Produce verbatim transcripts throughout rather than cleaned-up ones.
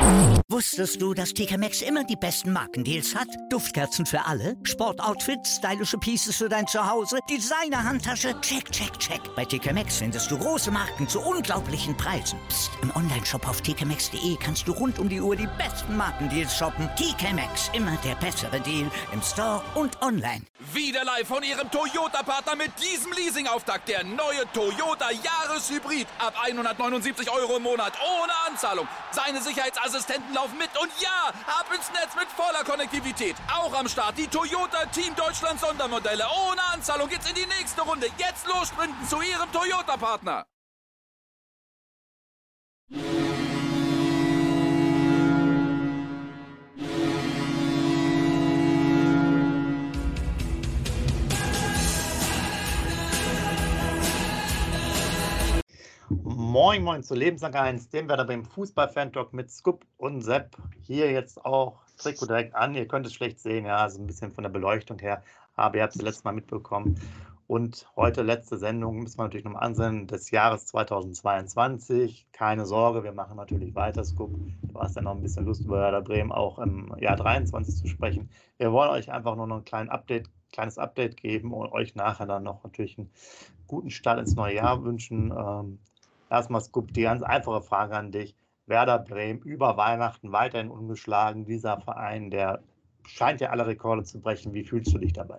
Wusstest du, dass T K Maxx immer die besten Markendeals hat? Duftkerzen für alle, Sportoutfits, stylische Pieces für dein Zuhause, Designer-Handtasche, check, check, check. Bei T K Maxx findest du große Marken zu unglaublichen Preisen. Psst. Im Onlineshop auf t k maxx punkt d e kannst du rund um die Uhr die besten Markendeals shoppen. T K Maxx, immer der bessere Deal im Store und online. Wieder live von Ihrem Toyota-Partner mit diesem Leasing-Auftakt. Der neue Toyota Jahreshybrid. Ab hundertneunundsiebzig Euro im Monat. Ohne Anzahlung. Seine Sicherheitsassistenten laufen mit. Und ja, ab ins Netz mit voller Konnektivität. Auch am Start die Toyota Team Deutschland Sondermodelle. Ohne Anzahlung geht's in die nächste Runde. Jetzt los sprinten zu Ihrem Toyota-Partner. Moin Moin zu Lebenslang eins, dem Werder beim Fußball-Fan-Talk mit Scoop und Sepp. Hier jetzt auch Trikot direkt an. Ihr könnt es schlecht sehen, ja, also ein bisschen von der Beleuchtung her, aber ihr habt es letztes Mal mitbekommen. Und heute letzte Sendung, müssen wir natürlich nochmal ansehen, des Jahres zweitausendzweiundzwanzig. Keine Sorge, wir machen natürlich weiter, Scoop. Du hast ja noch ein bisschen Lust, über Werder Bremen auch im Jahr dreiundzwanzig zu sprechen. Wir wollen euch einfach nur noch ein kleines Update, kleines Update geben und euch nachher dann noch natürlich einen guten Start ins neue Jahr wünschen. Ähm, Erstmal, Scoop, die ganz einfache Frage an dich. Werder Bremen über Weihnachten weiterhin ungeschlagen. Dieser Verein, der scheint ja alle Rekorde zu brechen. Wie fühlst du dich dabei?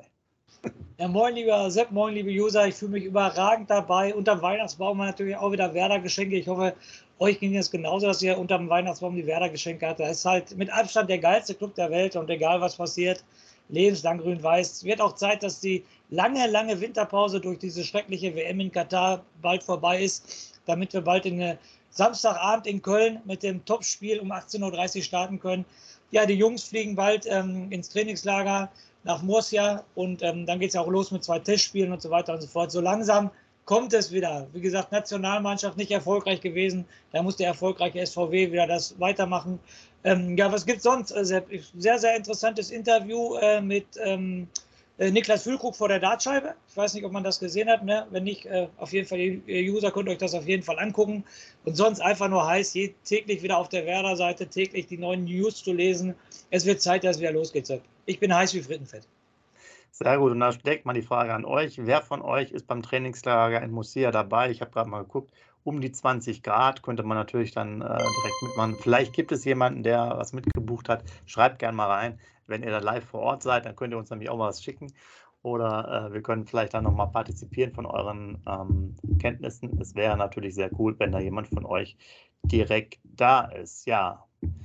Ja, moin, lieber Sepp, moin, liebe User. Ich fühle mich überragend dabei. Unterm Weihnachtsbaum natürlich auch wieder Werder-Geschenke. Ich hoffe, euch ging es genauso, dass ihr unterm Weihnachtsbaum die Werder-Geschenke hattet. Das ist halt mit Abstand der geilste Club der Welt und egal was passiert, lebenslang grün-weiß. Es wird auch Zeit, dass die lange, lange Winterpause durch diese schreckliche W M in Katar bald vorbei ist, damit wir bald in eine Samstagabend in Köln mit dem Topspiel um achtzehn Uhr dreißig starten können. Ja, die Jungs fliegen bald ähm, ins Trainingslager nach Murcia und ähm, dann geht es ja auch los mit zwei Testspielen und so weiter und so fort. So langsam kommt es wieder. Wie gesagt, Nationalmannschaft nicht erfolgreich gewesen. Da muss der erfolgreiche S V W wieder das weitermachen. Ähm, ja, was gibt es sonst? Sehr, sehr interessantes Interview äh, mit ähm, äh, Niklas Füllkrug vor der Dartscheibe. Ich weiß nicht, ob man das gesehen hat. Ne? Wenn nicht, äh, auf jeden Fall, ihr User könnt euch das auf jeden Fall angucken. Und sonst einfach nur heiß, je, täglich wieder auf der Werder-Seite, täglich die neuen News zu lesen. Es wird Zeit, dass es wieder losgeht. Ich bin heiß wie Frittenfett. Sehr gut, und da steckt mal die Frage an euch. Wer von euch ist beim Trainingslager in Murcia dabei? Ich habe gerade mal geguckt, um die zwanzig Grad könnte man natürlich dann äh, direkt mitmachen. Vielleicht gibt es jemanden, der was mitgebucht hat. Schreibt gerne mal rein. Wenn ihr da live vor Ort seid, dann könnt ihr uns nämlich auch mal was schicken. Oder äh, wir können vielleicht dann nochmal partizipieren von euren ähm, Kenntnissen. Es wäre natürlich sehr cool, wenn da jemand von euch direkt da ist. Ja,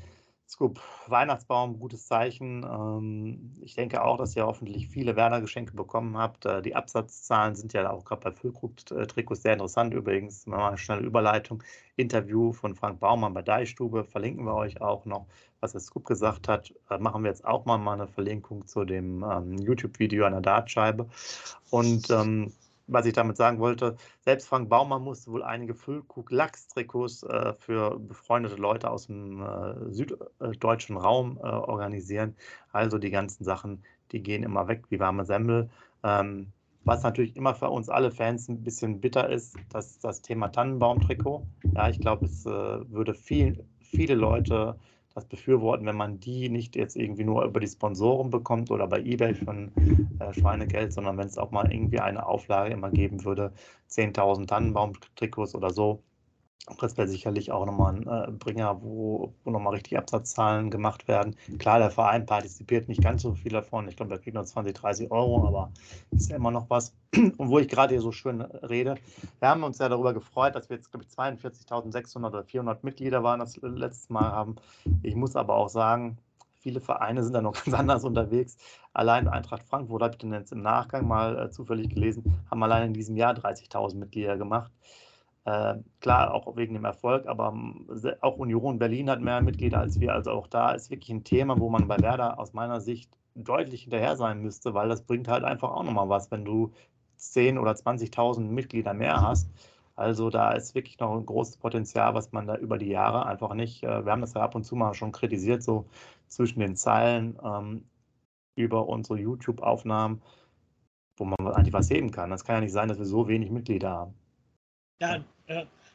Scoop, Weihnachtsbaum, gutes Zeichen. Ähm, ich denke auch, dass ihr hoffentlich viele Werder-Geschenke bekommen habt. Äh, die Absatzzahlen sind ja auch gerade bei Füllkrug-Trikots sehr interessant. Übrigens, mal eine schnelle Überleitung. Interview von Frank Baumann bei Deichstube verlinken wir euch auch noch. Was der Scoop gesagt hat, äh, machen wir jetzt auch mal, mal eine Verlinkung zu dem ähm, YouTube-Video an der Dartscheibe. Und ähm, was ich damit sagen wollte, selbst Frank Baumann musste wohl einige Füllkrug-Lachs-Trikots äh, für befreundete Leute aus dem äh, süddeutschen Raum äh, organisieren. Also die ganzen Sachen, die gehen immer weg wie warme Semmel. Ähm, was natürlich immer für uns alle Fans ein bisschen bitter ist, dass das Thema Tannenbaum-Trikot. Ja, ich glaube, es äh, würde viel, viele Leute das befürworten, wenn man die nicht jetzt irgendwie nur über die Sponsoren bekommt oder bei eBay von äh, Schweinegeld, sondern wenn es auch mal irgendwie eine Auflage immer geben würde, zehntausend Tannenbaum-Trikots oder so. Das wäre sicherlich auch nochmal ein äh, Bringer, wo, wo nochmal richtig Absatzzahlen gemacht werden. Klar, der Verein partizipiert nicht ganz so viel davon. Ich glaube, er kriegt noch zwanzig, dreißig Euro, aber ist ja immer noch was. Und wo ich gerade hier so schön rede, wir haben uns ja darüber gefreut, dass wir jetzt, glaube ich, zweiundvierzigtausendsechshundert oder vierhundert Mitglieder waren, das letzte Mal haben. Ich muss aber auch sagen, viele Vereine sind da noch ganz anders unterwegs. Allein Eintracht Frankfurt, habe ich denn jetzt im Nachgang mal äh, zufällig gelesen, haben allein in diesem Jahr dreißigtausend Mitglieder gemacht. Äh, klar, auch wegen dem Erfolg, aber äh, auch Union Berlin hat mehr Mitglieder als wir. Also auch da ist wirklich ein Thema, wo man bei Werder aus meiner Sicht deutlich hinterher sein müsste, weil das bringt halt einfach auch nochmal was, wenn du zehntausend oder zwanzigtausend Mitglieder mehr hast. Also da ist wirklich noch ein großes Potenzial, was man da über die Jahre einfach nicht, äh, wir haben das ja ab und zu mal schon kritisiert, so zwischen den Zeilen ähm, über unsere YouTube-Aufnahmen, wo man eigentlich was heben kann. Das kann ja nicht sein, dass wir so wenig Mitglieder haben. Ja, äh,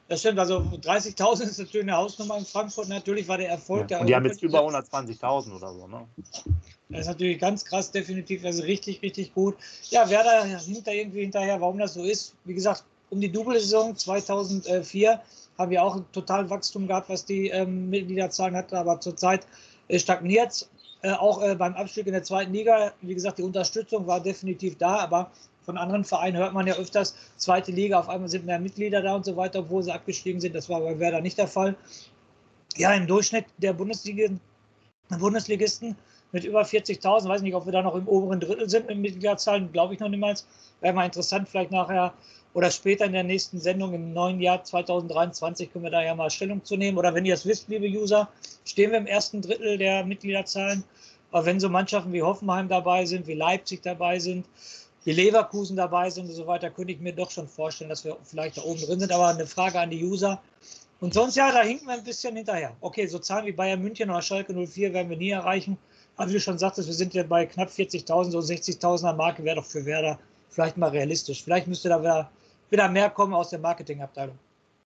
Das stimmt, also dreißigtausend ist natürlich eine Hausnummer in Frankfurt. Natürlich war der Erfolg Ja. der Und die haben jetzt Europa- über hundertzwanzigtausend oder so, ne? Das ist natürlich ganz krass, definitiv, also richtig, richtig gut. Ja, Werder hinter irgendwie hinterher, warum das so ist. Wie gesagt, um die Double-Saison zweitausendvier haben wir auch ein total Wachstum gehabt, was die ähm, Mitgliederzahlen hatte, aber zurzeit äh, stagniert es. Äh, auch äh, beim Abstieg in der zweiten Liga, wie gesagt, die Unterstützung war definitiv da, aber von anderen Vereinen hört man ja öfters, zweite Liga, auf einmal sind mehr Mitglieder da und so weiter, obwohl sie abgestiegen sind. Das war bei Werder nicht der Fall. Ja, im Durchschnitt der Bundesliga, Bundesligisten mit über vierzigtausend, weiß nicht, ob wir da noch im oberen Drittel sind mit Mitgliederzahlen, glaube ich noch niemals. Wäre mal interessant, vielleicht nachher oder später in der nächsten Sendung im neuen Jahr zweitausenddreiundzwanzig können wir da ja mal Stellung zu nehmen. Oder wenn ihr es wisst, liebe User, stehen wir im ersten Drittel der Mitgliederzahlen. Aber wenn so Mannschaften wie Hoffenheim dabei sind, wie Leipzig dabei sind, wie Leverkusen dabei sind und so weiter, könnte ich mir doch schon vorstellen, dass wir vielleicht da oben drin sind. Aber eine Frage an die User. Und sonst, ja, da hinken wir ein bisschen hinterher. Okay, so Zahlen wie Bayern München oder Schalke null vier werden wir nie erreichen. Aber wie du schon sagtest, wir sind ja bei knapp vierzigtausend, so sechzigtausender Marke wäre doch für Werder vielleicht mal realistisch. Vielleicht müsste da wieder, wieder mehr kommen aus der Marketingabteilung.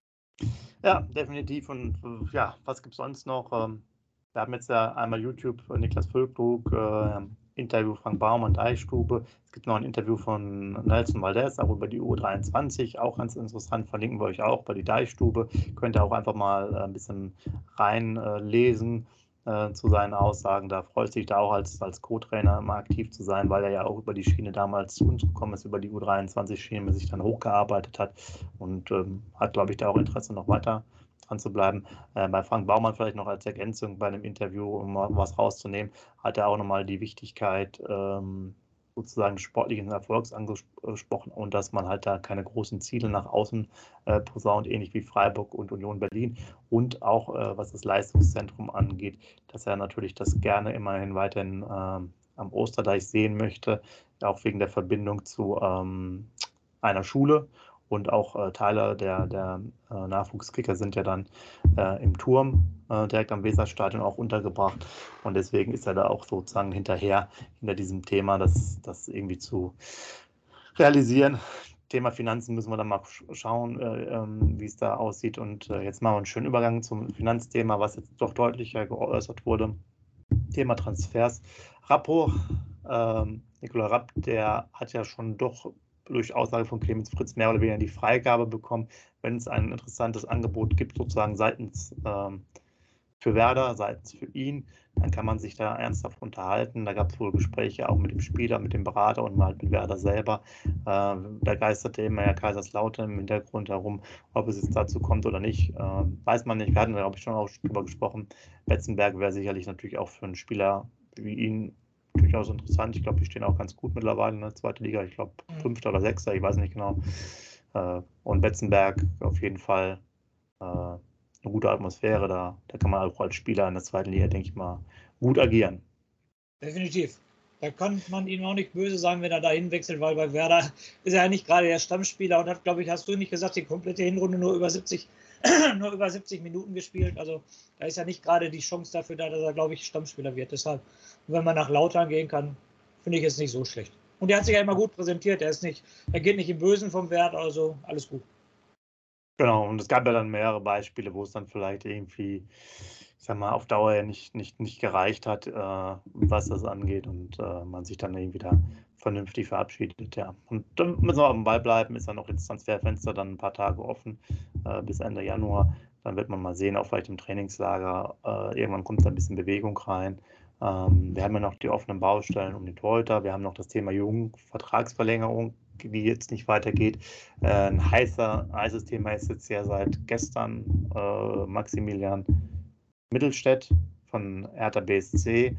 Ja, definitiv. Und ja, was gibt es sonst noch? Wir haben jetzt ja einmal YouTube Niklas Füllkrug, äh, Interview Frank Baumann, Deichstube. Es gibt noch ein Interview von Nelson Valdez, auch über die U dreiundzwanzig, auch ganz interessant, verlinken wir euch auch bei die Deichstube. Könnt ihr auch einfach mal ein bisschen reinlesen äh, zu seinen Aussagen. Da freut sich da auch als, als Co-Trainer immer aktiv zu sein, weil er ja auch über die Schiene damals zu uns gekommen ist, über die U dreiundzwanzig-Schiene, sich dann hochgearbeitet hat und ähm, hat, glaube ich, da auch Interesse noch weiter dran zu bleiben. Äh, bei Frank Baumann vielleicht noch als Ergänzung bei einem Interview, um mal was rauszunehmen, hat er auch nochmal die Wichtigkeit ähm, sozusagen sportlichen Erfolgs angesprochen und dass man halt da keine großen Ziele nach außen äh, posaunt, ähnlich wie Freiburg und Union Berlin. Und auch, äh, was das Leistungszentrum angeht, dass er natürlich das gerne immerhin weiterhin äh, am Osterdeich sehen möchte, auch wegen der Verbindung zu ähm, einer Schule. Und auch äh, Teile der, der äh, Nachwuchskicker sind ja dann äh, im Turm äh, direkt am Weserstadion auch untergebracht. Und deswegen ist er da auch sozusagen hinterher, hinter diesem Thema, das, das irgendwie zu realisieren. Thema Finanzen müssen wir dann mal schauen, äh, ähm, wie es da aussieht. Und äh, jetzt machen wir einen schönen Übergang zum Finanzthema, was jetzt doch deutlicher geäußert wurde. Thema Transfers. Rappo, ähm, Nikola Rapp, der hat ja schon doch durch Aussage von Clemens Fritz mehr oder weniger die Freigabe bekommen, wenn es ein interessantes Angebot gibt, sozusagen seitens ähm, für Werder, seitens für ihn, dann kann man sich da ernsthaft unterhalten. Da gab es wohl Gespräche auch mit dem Spieler, mit dem Berater und mal mit Werder selber. Äh, da geisterte immer ja Kaiserslautern im Hintergrund herum, ob es jetzt dazu kommt oder nicht, äh, weiß man nicht. Wir hatten, glaube ich, schon auch drüber gesprochen. Betzenberg wäre sicherlich natürlich auch für einen Spieler wie ihn durchaus interessant. Ich glaube, die stehen auch ganz gut mittlerweile in der zweiten Liga. Ich glaube, Fünfter oder Sechster, ich weiß nicht genau. Und Betzenberg auf jeden Fall eine gute Atmosphäre. Da, da kann man auch als Spieler in der zweiten Liga, denke ich mal, gut agieren. Definitiv. Da kann man ihm auch nicht böse sein, wenn er dahin wechselt, weil bei Werder ist er ja nicht gerade der Stammspieler und hat, glaube ich, hast du nicht gesagt, die komplette Hinrunde nur über siebzig, nur über siebzig Minuten gespielt. Also da ist ja nicht gerade die Chance dafür da, dass er, glaube ich, Stammspieler wird. Deshalb, wenn man nach Lautern gehen kann, finde ich es nicht so schlecht. Und er hat sich ja immer gut präsentiert. Er ist nicht, er geht nicht im Bösen vom Wert, also alles gut. Genau, und es gab ja dann mehrere Beispiele, wo es dann vielleicht irgendwie, ich sag mal, auf Dauer ja nicht, nicht, nicht gereicht hat, äh, was das angeht und äh, man sich dann irgendwie da vernünftig verabschiedet, ja. Und dann müssen wir auf dem Ball bleiben, ist ja noch jetzt Transferfenster dann ein paar Tage offen, äh, bis Ende Januar. Dann wird man mal sehen, auch vielleicht im Trainingslager, äh, irgendwann kommt da ein bisschen Bewegung rein. Ähm, wir haben ja noch die offenen Baustellen um den Torhüter, wir haben noch das Thema Jung, Vertragsverlängerung, die jetzt nicht weitergeht. Äh, ein heißer, heißes Thema ist jetzt ja seit gestern äh, Maximilian Mittelstädt von Hertha B S C,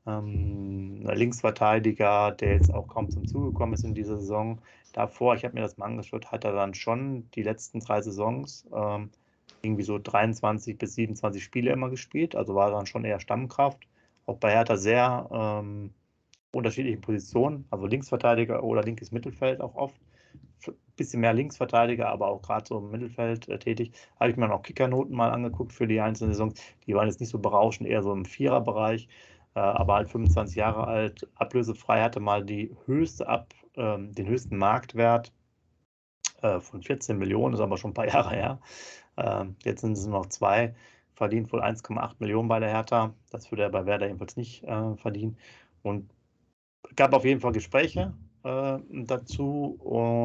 ähm, ein Linksverteidiger, der jetzt auch kaum zum Zuge gekommen ist in dieser Saison. Davor, ich habe mir das mal angeschaut, hat er dann schon die letzten drei Saisons ähm, irgendwie so dreiundzwanzig bis siebenundzwanzig Spiele immer gespielt, also war dann schon eher Stammkraft. Auch bei Hertha sehr ähm, unterschiedlichen Positionen, also Linksverteidiger oder linkes Mittelfeld auch oft. Ein bisschen mehr Linksverteidiger, aber auch gerade so im Mittelfeld äh, tätig. Habe ich mir noch Kickernoten mal angeguckt für die einzelnen Saisons. Die waren jetzt nicht so berauschend, eher so im Viererbereich, äh, aber halt fünfundzwanzig Jahre alt, ablösefrei, hatte mal die höchste Ab, ähm, den höchsten Marktwert äh, von vierzehn Millionen, ist aber schon ein paar Jahre her. Äh, jetzt sind es nur noch zwei, verdient wohl eins Komma acht Millionen bei der Hertha. Das würde er bei Werder jedenfalls nicht äh, verdienen. Und es gab auf jeden Fall Gespräche äh, dazu.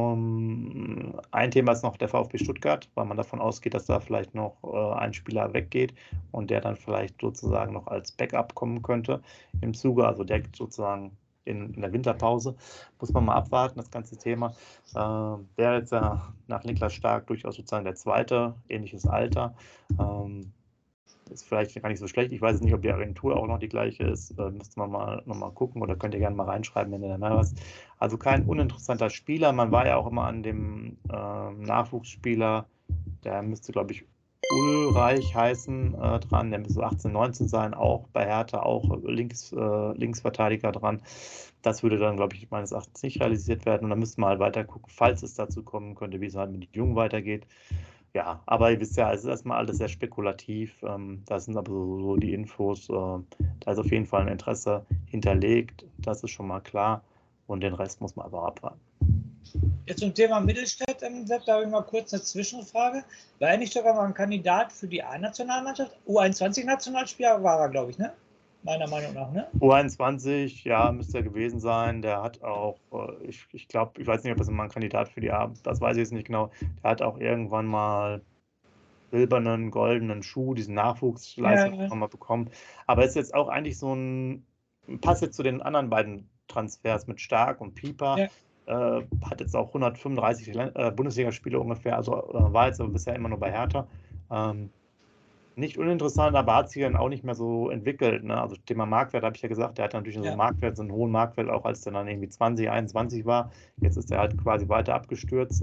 Um, ein Thema ist noch der VfB Stuttgart, weil man davon ausgeht, dass da vielleicht noch äh, ein Spieler weggeht und der dann vielleicht sozusagen noch als Backup kommen könnte im Zuge, also der sozusagen in, in der Winterpause. Muss man mal abwarten, das ganze Thema. Äh, wäre jetzt ja nach Niklas Stark durchaus sozusagen der zweite, ähnliches Alter. Ähm, Ist vielleicht gar nicht so schlecht. Ich weiß nicht, ob die Agentur auch noch die gleiche ist. Äh, müsste man mal noch mal gucken oder könnt ihr gerne mal reinschreiben, wenn ihr da mehr was. Also kein uninteressanter Spieler. Man war ja auch immer an dem äh, Nachwuchsspieler, der müsste, glaube ich, Ulreich heißen, äh, dran. Der müsste so achtzehn, neunzehn sein, auch bei Hertha, auch links, äh, Linksverteidiger dran. Das würde dann, glaube ich, meines Erachtens nicht realisiert werden. Und dann müssten wir halt weiter gucken, falls es dazu kommen könnte, wie es halt mit den Jungen weitergeht. Ja, aber ihr wisst ja, es ist erstmal alles sehr spekulativ. Ähm, das sind aber so, so die Infos. Äh, da ist auf jeden Fall ein Interesse hinterlegt. Das ist schon mal klar. Und den Rest muss man aber abwarten. Jetzt zum Thema Mittelstädt, ähm, Sepp, da habe ich mal kurz eine Zwischenfrage. War er nicht sogar mal ein Kandidat für die A-Nationalmannschaft? U einundzwanzig-Nationalspieler war er, glaube ich, ne? Meiner Meinung nach, ne? U einundzwanzig, ja, müsste er gewesen sein. Der hat auch, äh, ich, ich glaube, ich weiß nicht, ob das mal ein Kandidat für die A, das weiß ich jetzt nicht genau. Der hat auch irgendwann mal silbernen, goldenen Schuh, diesen Nachwuchsleistung Ja, ja. mal bekommen. Aber ist jetzt auch eigentlich so ein, passt jetzt zu den anderen beiden Transfers mit Stark und Pieper. Ja. Äh, hat jetzt auch hundertfünfunddreißig äh, Bundesligaspiele ungefähr, also äh, war jetzt aber bisher immer nur bei Hertha. Ähm, nicht uninteressant, aber hat sich dann auch nicht mehr so entwickelt. Ne? Also Thema Marktwert habe ich ja gesagt, der hat natürlich so einen Ja. Marktwert, so einen hohen Marktwert, auch als der dann irgendwie zwanzig, einundzwanzig war. Jetzt ist er halt quasi weiter abgestürzt.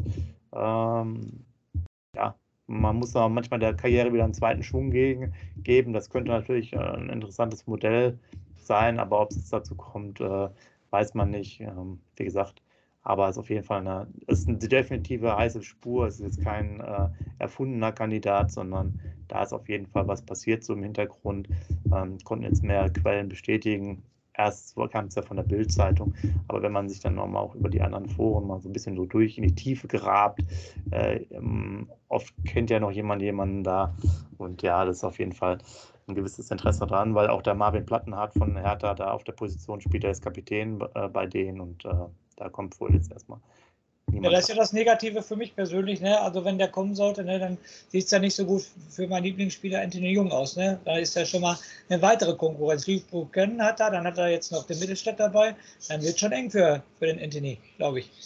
Ähm, ja, man muss da manchmal der Karriere wieder einen zweiten Schwung gegen, geben. Das könnte natürlich äh, ein interessantes Modell sein, aber ob es dazu kommt, äh, weiß man nicht. Ähm, wie gesagt, aber es ist auf jeden Fall eine, es ist eine definitive heiße Spur. Es ist jetzt kein äh, erfundener Kandidat, sondern da ist auf jeden Fall was passiert so im Hintergrund. Ähm, konnten jetzt mehr Quellen bestätigen. Erst kam es ja von der Bild-Zeitung, aber wenn man sich dann nochmal auch über die anderen Foren mal so ein bisschen so durch in die Tiefe gerabt, äh, oft kennt ja noch jemand jemanden da und ja, das ist auf jeden Fall ein gewisses Interesse dran, weil auch der Marvin Plattenhardt von Hertha da auf der Position spielt, er ist Kapitän äh, bei denen und äh, da kommt wohl jetzt erstmal Ja, niemand. das ist ja das Negative für mich persönlich, ne? Also wenn der kommen sollte, ne, dann sieht es ja nicht so gut für meinen Lieblingsspieler Anthony Jung aus, ne? Da ist ja schon mal eine weitere Konkurrenz. Liebrucken hat er, dann hat er jetzt noch den Mittelstädt dabei, dann wird es schon eng für, für den Anthony, glaube ich.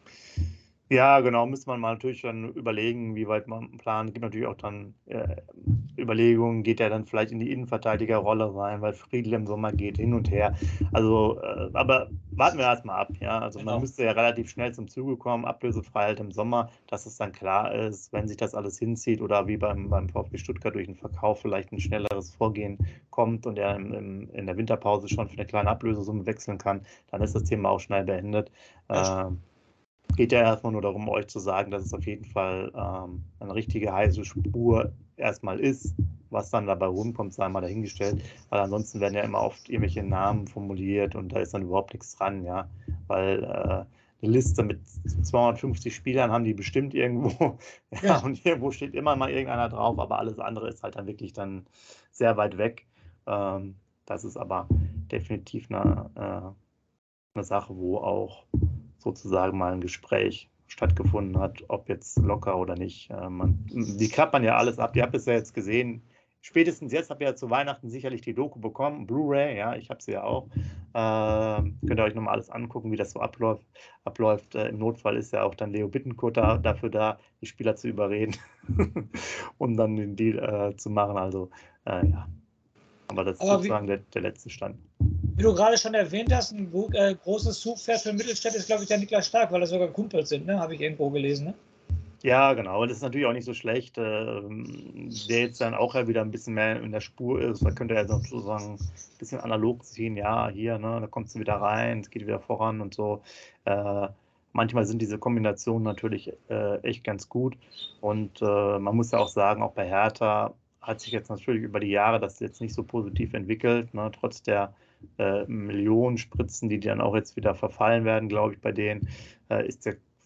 Ja, genau, müsste man mal natürlich dann überlegen, wie weit man planen. Es gibt natürlich auch dann äh, Überlegungen, geht er dann vielleicht in die Innenverteidigerrolle rein, weil Friedl im Sommer geht hin und her. Also, äh, aber warten wir erstmal ab, ja. Also Genau. man müsste ja relativ schnell zum Zuge kommen, ablösefrei halt im Sommer, dass es dann klar ist, wenn sich das alles hinzieht oder wie beim, beim VfB Stuttgart durch den Verkauf vielleicht ein schnelleres Vorgehen kommt und er im, im, in der Winterpause schon für eine kleine Ablösesumme wechseln kann, dann ist das Thema auch schnell beendet. Ja, Äh, geht ja erstmal nur darum, euch zu sagen, dass es auf jeden Fall ähm, eine richtige heiße Spur erstmal ist. Was dann dabei rumkommt, sei mal dahingestellt, weil ansonsten werden ja immer oft irgendwelche Namen formuliert und da ist dann überhaupt nichts dran, ja, weil äh, eine Liste mit zweihundertfünfzig Spielern haben die bestimmt irgendwo, ja, Ja. und irgendwo steht immer mal irgendeiner drauf, aber alles andere ist halt dann wirklich dann sehr weit weg. Ähm, das ist aber definitiv eine, äh, eine Sache, wo auch sozusagen mal ein Gespräch stattgefunden hat, ob jetzt locker oder nicht. Äh, man, die klappern ja alles ab. Ihr habt es ja jetzt gesehen. Spätestens jetzt habt ihr ja zu Weihnachten sicherlich die Doku bekommen, Blu-ray, ja, ich habe sie ja auch. Äh, könnt ihr euch nochmal alles angucken, wie das so abläuft. abläuft. Äh, Im Notfall ist ja auch dann Leo Bittencourt da, dafür da, die Spieler zu überreden, um dann den Deal äh, zu machen. Also, äh, ja. Aber das ist Aber sozusagen der, der letzte Stand. Wie du gerade schon erwähnt hast, ein äh, großes Zugpferd für Mittelstädt ist, glaube ich, der Niklas Stark, weil er sogar Kumpels sind, ne? Habe ich irgendwo gelesen, ne? Ja, genau. Das ist natürlich auch nicht so schlecht. Ähm, der jetzt dann auch ja wieder ein bisschen mehr in der Spur ist, da könnte er jetzt sozusagen ein bisschen analog ziehen. Ja, hier, ne, da kommst du wieder rein, es geht wieder voran und so. Äh, manchmal sind diese Kombinationen natürlich äh, echt ganz gut. Und äh, man muss ja auch sagen, auch bei Hertha hat sich jetzt natürlich über die Jahre das jetzt nicht so positiv entwickelt, ne, trotz der äh, Millionen Spritzen, die dann auch jetzt wieder verfallen werden, glaube ich, bei denen, äh, ist der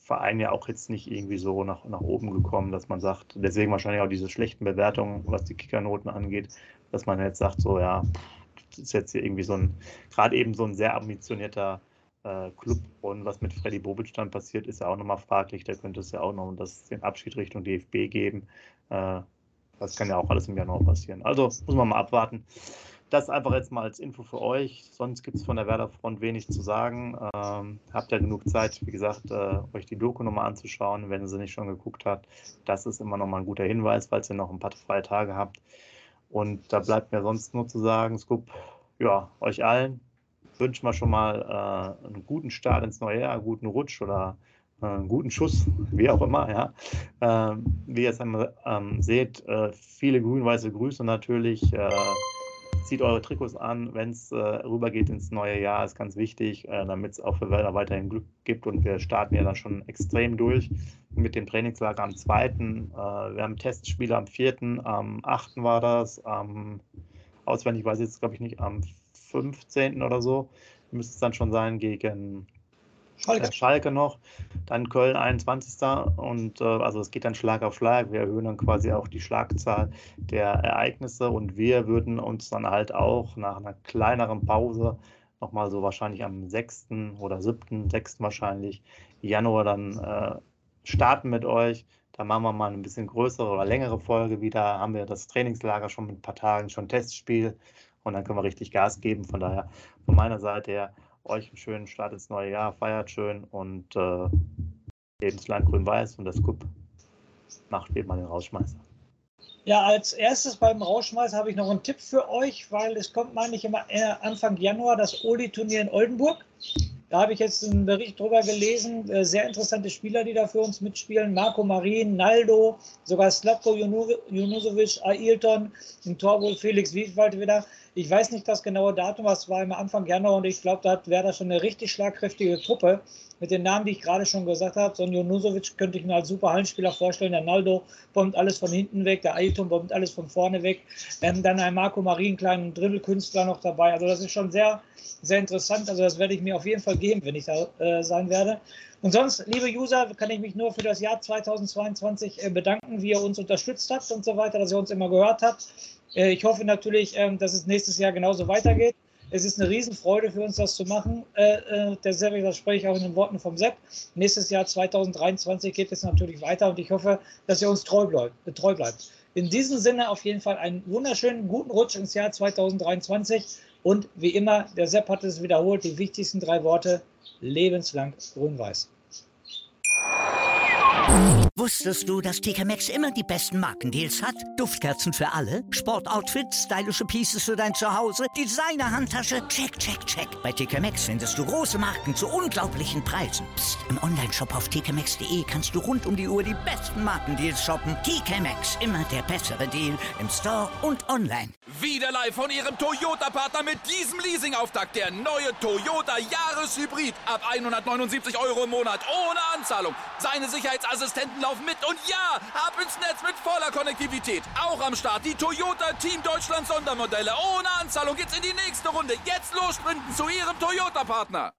Verein ja auch jetzt nicht irgendwie so nach, nach oben gekommen, dass man sagt, deswegen wahrscheinlich auch diese schlechten Bewertungen, was die Kickernoten angeht, dass man jetzt sagt, so ja, das ist jetzt hier irgendwie so ein, gerade eben so ein sehr ambitionierter äh, Club, und was mit Freddy Bobic dann passiert, ist ja auch nochmal fraglich, da könnte es ja auch noch das, den Abschied Richtung D F B geben, äh, das kann ja auch alles im Januar passieren, also muss man mal abwarten. Das einfach jetzt mal als Info für euch. Sonst gibt es von der Werder-Front wenig zu sagen. Ähm, habt ja genug Zeit, wie gesagt, äh, euch die Doku nochmal anzuschauen, wenn ihr sie nicht schon geguckt habt. Das ist immer nochmal ein guter Hinweis, falls ihr noch ein paar freie Tage habt. Und da bleibt mir sonst nur zu sagen, Scoop, ja, euch allen wünschen wir schon mal äh, einen guten Start ins neue Jahr, einen guten Rutsch oder äh, einen guten Schuss, wie auch immer. Ja. Ähm, wie ihr jetzt ähm, seht, äh, viele grün-weiße Grüße natürlich. Äh, Zieht eure Trikots an, wenn es äh, rübergeht ins neue Jahr, ist ganz wichtig, äh, damit es auch für Werder weiterhin Glück gibt. Und wir starten ja dann schon extrem durch mit dem Trainingslager am zweiten Äh, wir haben Testspiele am vierten Am achten war das. Am, auswendig weiß ich jetzt, glaube ich, nicht, am fünfzehnten oder so. Müsste es dann schon sein gegen Schalke, äh, Schalke noch. Dann Köln einundzwanzigsten Und äh, also es geht dann Schlag auf Schlag. Wir erhöhen dann quasi auch die Schlagzahl der Ereignisse und wir würden uns dann halt auch nach einer kleineren Pause nochmal so wahrscheinlich am sechsten oder siebten, sechsten wahrscheinlich Januar dann äh, starten mit euch. Da machen wir mal ein bisschen größere oder längere Folge wieder. Haben wir das Trainingslager schon mit ein paar Tagen, schon Testspiel und dann können wir richtig Gas geben. Von daher von meiner Seite her euch einen schönen Start ins neue Jahr, feiert schön und äh, Lebensland grün-weiß und das Scoop macht eben mal den Rausschmeißer. Ja, als erstes beim Rausschmeißer habe ich noch einen Tipp für euch, weil es kommt, meine ich, immer Anfang Januar das Oli-Turnier in Oldenburg. Da habe ich jetzt einen Bericht drüber gelesen. Sehr interessante Spieler, die da für uns mitspielen. Marco Marin, Naldo, sogar Slatko Junusovic, Ailton, im Tor wohl Felix Wiedwald wieder. Ich weiß nicht das genaue Datum, was war im Anfang Januar und ich glaube, da hat Werder schon eine richtig schlagkräftige Truppe mit den Namen, die ich gerade schon gesagt habe. So ein Junusovic könnte ich mir als super Hallenspieler vorstellen. Der Naldo bombt alles von hinten weg, der Ailton bombt alles von vorne weg. Ähm, dann ein Marco Marin, kleinen Dribbelkünstler noch dabei. Also das ist schon sehr, sehr interessant. Also das werde ich mir auf jeden Fall geben, wenn ich da äh, sein werde. Und sonst, liebe User, kann ich mich nur für das Jahr zweitausendzweiundzwanzig äh, bedanken, wie ihr uns unterstützt habt und so weiter, dass ihr uns immer gehört habt. Äh, ich hoffe natürlich, äh, dass es nächstes Jahr genauso weitergeht. Es ist eine Riesenfreude für uns, das zu machen. Äh, äh, der Sepp, das spreche ich auch in den Worten vom Sepp. Nächstes Jahr zweitausenddreiundzwanzig geht es natürlich weiter und ich hoffe, dass ihr uns treu bleibt. Äh, treu bleibt. In diesem Sinne auf jeden Fall einen wunderschönen, guten Rutsch ins Jahr zweitausenddreiundzwanzig und wie immer, der Sepp hat es wiederholt, die wichtigsten drei Worte: lebenslang grün-weiß. Wusstest du, dass T K Maxx immer die besten Markendeals hat? Duftkerzen für alle, Sportoutfits, stylische Pieces für dein Zuhause, Designer-Handtasche, check, check, check. Bei T K Maxx findest du große Marken zu unglaublichen Preisen. Psst. Im Onlineshop auf t k maxx punkt d e kannst du rund um die Uhr die besten Markendeals shoppen. T K Maxx, immer der bessere Deal im Store und online. Wieder live von ihrem Toyota-Partner mit diesem Leasing-Auftakt. Der neue Toyota Jahreshybrid. Ab hundertneunundsiebzig Euro im Monat ohne Anzahlung. Seine Sicherheitsassistenten laufen mit und ja, ab ins Netz mit voller Konnektivität. Auch am Start die Toyota Team Deutschland Sondermodelle. Ohne Anzahlung geht's in die nächste Runde. Jetzt los sprinten zu ihrem Toyota-Partner.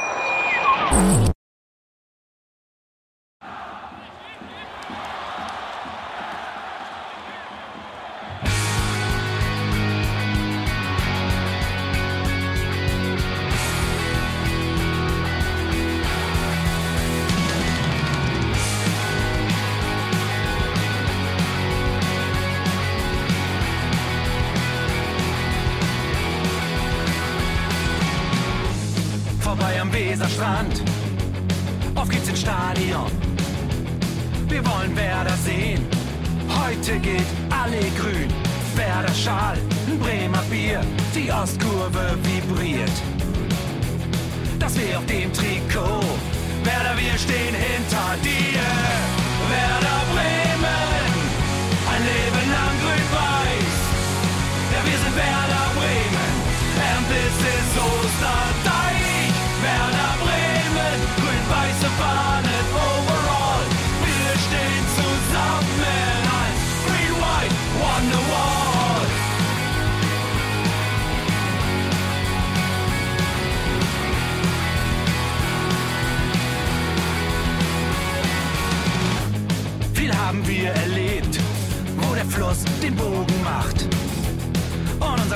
Vorbei am Weserstrand, auf geht's ins Stadion. Wir wollen Werder sehen, heute geht alle grün. Werder Schal, ein Bremer Bier, die Ostkurve vibriert. Das weh auf dem Trikot, Werder, wir stehen hinter dir. Werder Bremen, ein Leben lang grün-weiß. Ja, wir sind Werder Bremen, and this is Osterdeich. Werder Bremen, grün-weiße Fahnen overall. Wir stehen zusammen als Green White Wonderwall.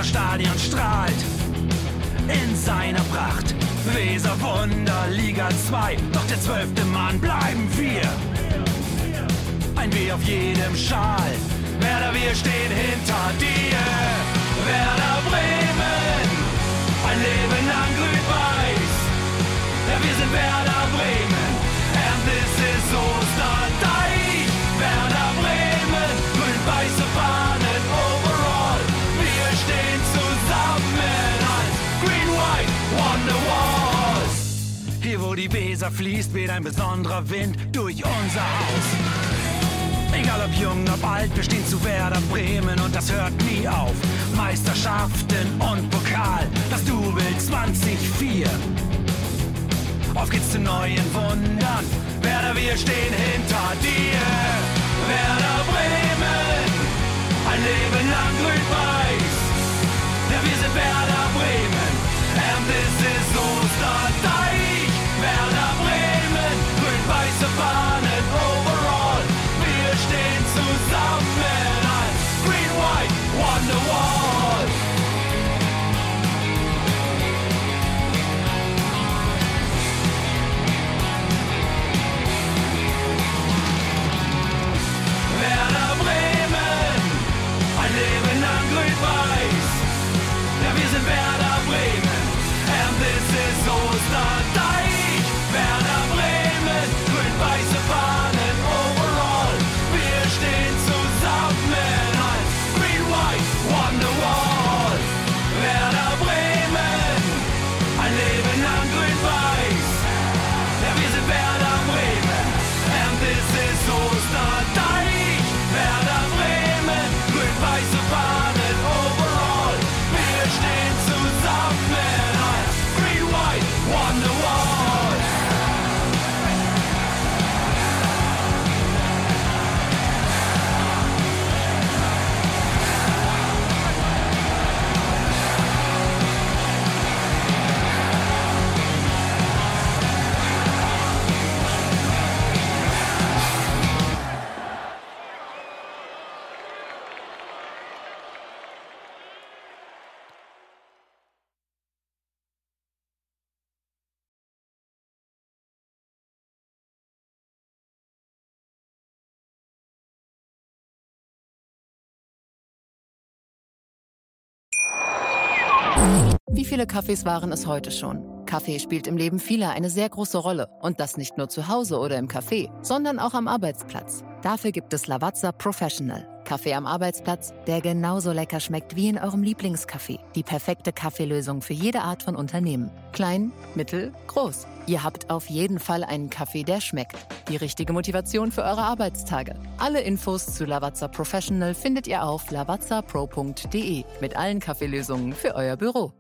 Stadion strahlt in seiner Pracht. Weser Wunder, Liga zwei, doch der zwölfte Mann bleiben wir. Ein W auf jedem Schal, Werder, wir stehen hinter dir. Werder Bremen, ein Leben lang grün-weiß. Ja, wir sind Werder Bremen, and this is Osterdeich. Werder Bremen, grün-weiße Fahnen overall. Wir stehen zusammen als Green White Wonderwall. Hier wo die Weser fließt, weht ein besonderer Wind durch unser Haus. Egal ob jung, ob alt, wir stehen zu Werder Bremen und das hört nie auf. Meisterschaften und Pokal, das Double zwanzig vier. Auf geht's zu neuen Wundern, Werder, wir stehen hinter dir. Werder Bremen, ein Leben lang grün-weiß. Ja, wir sind Werder Bremen, and this is Osterdeich. Werder Bremen, grün-weiße Fahnen overall. Wir stehen zusammen als Green White Wonderwall. Werder Bremen, ein Leben lang grün-weiß. Ja, wir sind Werder Bremen, and this is Osterdeich. Werder Bremen, grün-weiße Fahnen overall. Wir stehen zusammen als Green White Wonderwall. Werder Bremen, ein Leben lang grün-weiß. Ja, wir sind Werder Bremen, and this is Osterdeich. Werder Bremen, grün-weiße Fahnen overall. Wir stehen zusammen als Green White Wonderwall. Wie viele Kaffees waren es heute schon? Kaffee spielt im Leben vieler eine sehr große Rolle. Und das nicht nur zu Hause oder im Café, sondern auch am Arbeitsplatz. Dafür gibt es Lavazza Professional. Kaffee am Arbeitsplatz, der genauso lecker schmeckt wie in eurem Lieblingscafé. Die perfekte Kaffeelösung für jede Art von Unternehmen. Klein, mittel, groß. Ihr habt auf jeden Fall einen Kaffee, der schmeckt. Die richtige Motivation für eure Arbeitstage. Alle Infos zu Lavazza Professional findet ihr auf lavazza pro punkt de mit allen Kaffeelösungen für euer Büro.